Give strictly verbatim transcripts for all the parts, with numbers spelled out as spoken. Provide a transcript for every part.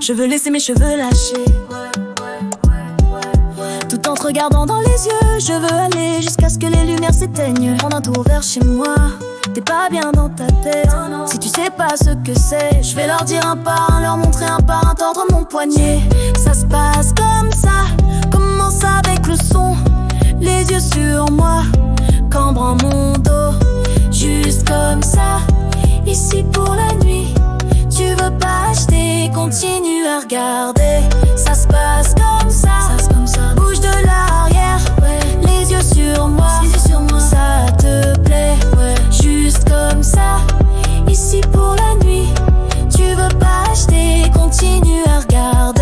Je veux laisser mes cheveux lâcher, tout en te regardant dans les yeux. Je veux aller jusqu'à ce que les lumières s'éteignent. Prendre un tour vers chez moi. T'es pas bien dans ta tête. Si tu sais pas ce que c'est, je vais leur dire un par un, leur montrer un par un, tordre mon poignet. Ça se passe comme ça, commence avec le son. Les yeux sur moi, cambre en mon dos. Juste comme ça, ici pour la nuit. Tu veux pas acheter, continue à regarder. Ça se passe comme ça, ça se comme ça. Bouge de l'arrière, ouais. Les yeux sur moi, les yeux sur moi. Ça te plaît, ouais. Juste comme ça, ici pour la nuit. Tu veux pas acheter, continue à regarder.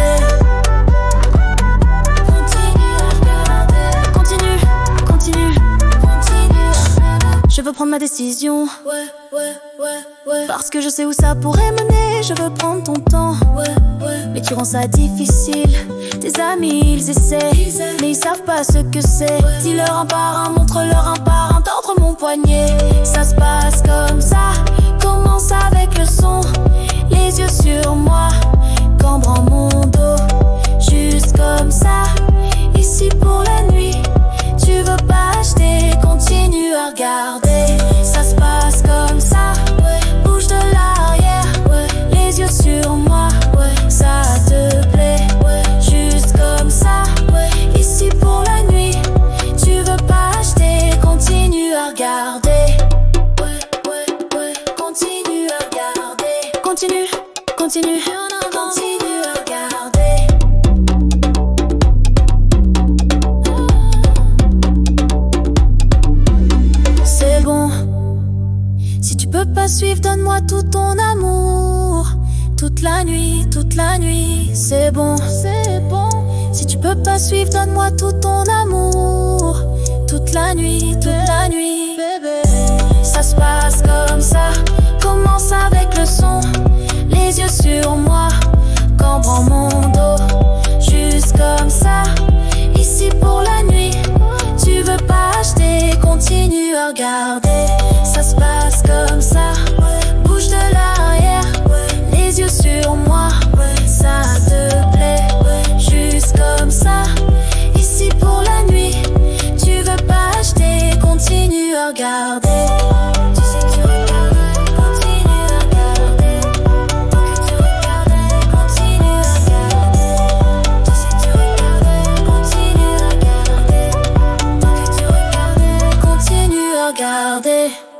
Continue à regarder. Continue, continue, continue. Je veux prendre ma décision, ouais, ouais, ouais, ouais. Parce que je sais où ça pourrait mener. Je veux prendre ton temps, ouais, ouais. Mais tu rends ça difficile. Tes amis, ils essaient, mais ils savent pas ce que c'est. Dis-leur un par un, montre-leur un par un, tordre mon poignet. Ça se passe comme ça, commence avec le son. Les yeux sur moi, cambre en mon dos. Juste comme ça, ici pour la nuit. Tu veux pas acheter, continue à regarder. Ça se passe comme ça, bouge de l'arrière, les yeux sur moi. Ça te plaît, juste comme ça, ici pour la nuit. Tu veux pas acheter, continue à regarder. Continue à regarder. Continue, continue, continue à regarder. C'est bon. Si tu peux pas suivre, donne-moi tout ton amour. Toute la nuit, toute la nuit. C'est bon, c'est bon. Si tu peux pas suivre, donne-moi tout ton amour. Toute la nuit, toute la nuit, bébé. Ça se passe comme ça, commence avec le son. Les yeux sur moi, cambre en mon dos. Juste comme ça, ici pour la nuit. Tu veux pas acheter, continue à regarder. Ça se passe comme ça, bouge de l'arrière, les yeux sur moi. Ça te plaît, juste comme ça, ici pour la nuit. Tu veux pas acheter, continue à regarder. Tu sais que tu regardais, continue à regarder. Que tu regardais, continue à regarder. Tu sais que tu regardais, continue à regarder. Que tu regardais, continue à regarder.